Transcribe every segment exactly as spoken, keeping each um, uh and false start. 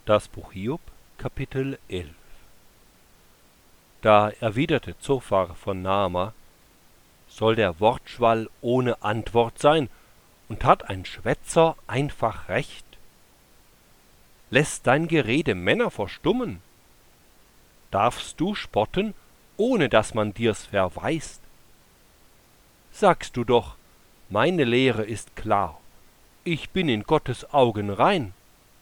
Das Buch Hiob, Kapitel elf. Da erwiderte Zophar von Naama: Soll der Wortschwall ohne Antwort sein, und hat ein Schwätzer einfach recht? Lässt dein Gerede Männer verstummen? Darfst du spotten, ohne dass man dir's verweist? Sagst du doch, meine Lehre ist klar, ich bin in Gottes Augen rein.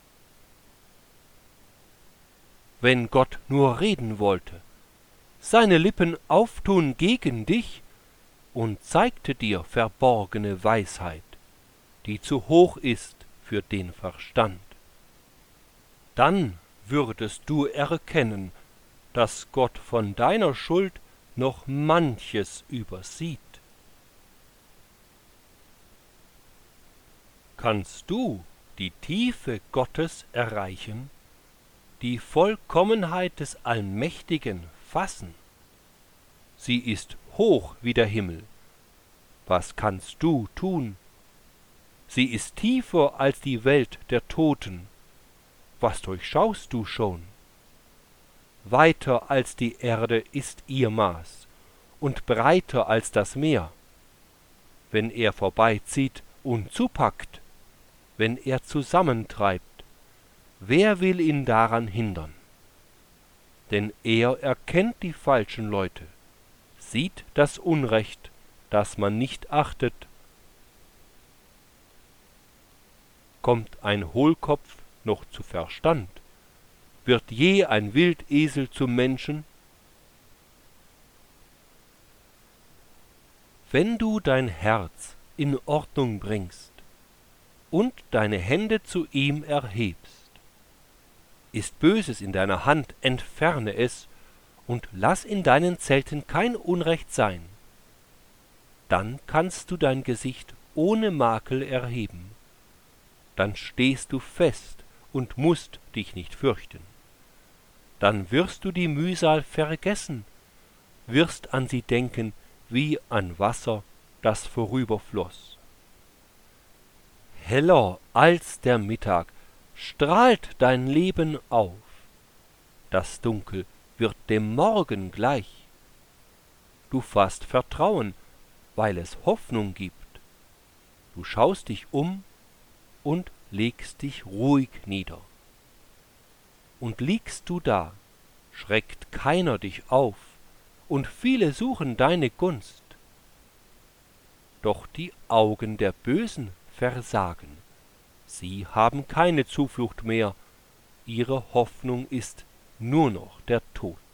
Wenn Gott nur reden wollte, seine Lippen auftun gegen dich und zeigte dir verborgene Weisheit, die zu hoch ist für den Verstand, dann würdest du erkennen, dass Gott von deiner Schuld noch manches übersieht. Kannst du die Tiefe Gottes erreichen, die Vollkommenheit des Allmächtigen fassen? Sie ist hoch wie der Himmel. Was kannst du tun? Sie ist tiefer als die Welt der Toten. Was durchschaust du schon? Weiter als die Erde ist ihr Maß und breiter als das Meer. Wenn er vorbeizieht und zupackt, wenn er zusammentreibt, wer will ihn daran hindern? Denn er erkennt die falschen Leute, sieht das Unrecht, das man nicht achtet. Kommt ein Hohlkopf noch zu Verstand? Wird je ein Wildesel zum Menschen? Wenn du dein Herz in Ordnung bringst und deine Hände zu ihm erhebst, ist Böses in deiner Hand, entferne es und lass in deinen Zelten kein Unrecht sein. Dann kannst du dein Gesicht ohne Makel erheben. Dann stehst du fest und musst dich nicht fürchten. Dann wirst du die Mühsal vergessen, wirst an sie denken wie an Wasser, das vorüberfloss. Heller als der Mittag strahlt dein Leben auf, das Dunkel wird dem Morgen gleich. Du fasst Vertrauen, weil es Hoffnung gibt. Du schaust dich um und legst dich ruhig nieder. Und liegst du da, schreckt keiner dich auf, und viele suchen deine Gunst. Doch die Augen der Bösen versagen, sie haben keine Zuflucht mehr, ihre Hoffnung ist nur noch der Tod.